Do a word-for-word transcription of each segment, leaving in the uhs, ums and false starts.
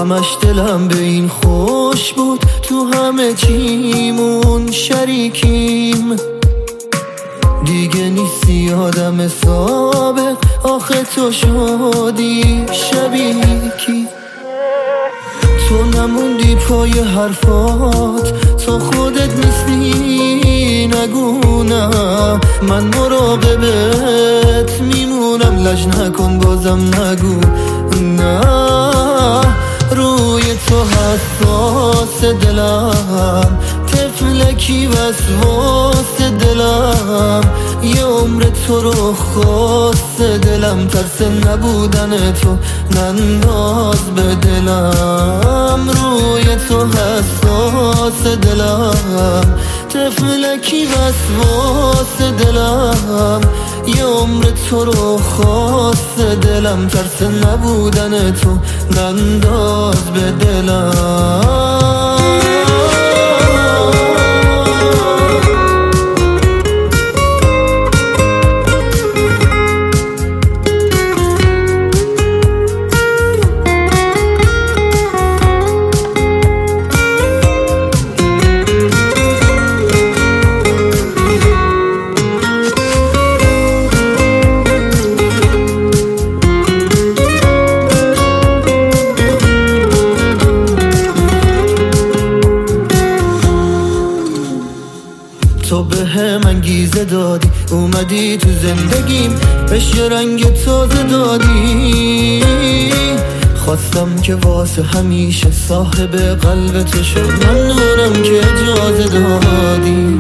همش دلم به این خوش بود، تو همه چیمون شریکیم. دیگه نیستی آدم سابق، آخه تو شدی شبیه کی؟ تو نموندی پای حرفات، تو خودت نیستی نگو نه. من مراقبت میمونم، لج نکن بازم نگو نه. روی تو حساس دلم، طفلکی وسواس دلم. یه عمر تو رو خواست دلم، ترس نبودن تو ننداز به دلم. روی تو حساس دلم، طفلکی وسواس دلم. یه عمر تو رو خواست دلم، ترس نبودن تو ننداز به دلم. تو به هم انگیزه دادی، اومدی تو زندگیم، بهش یه رنگ تازه دادی. خواستم که واسه همیشه صاحب قلب تو شد، ممنونم که اجازه دادی.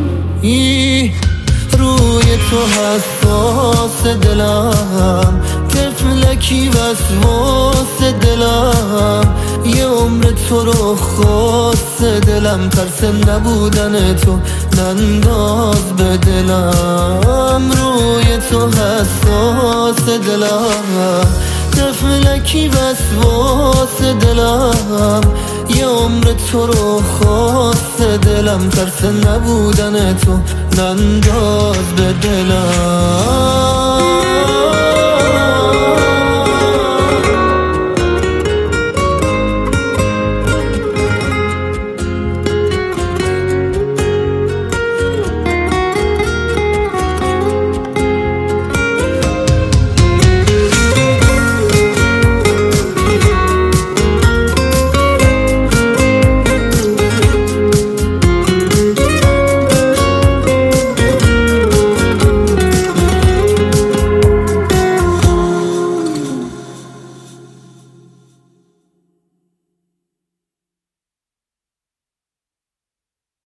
روی تو حساس دلم، طفلکی وسواس دلم. یه عمر تو رو خواست دلم، ترس نبودن تو ننداز به دلم. روی تو حساس دلم، طفلکی وسواس دلم. یه عمر تو رو خواست دلم، ترس نبودن تو ننداز به دلم.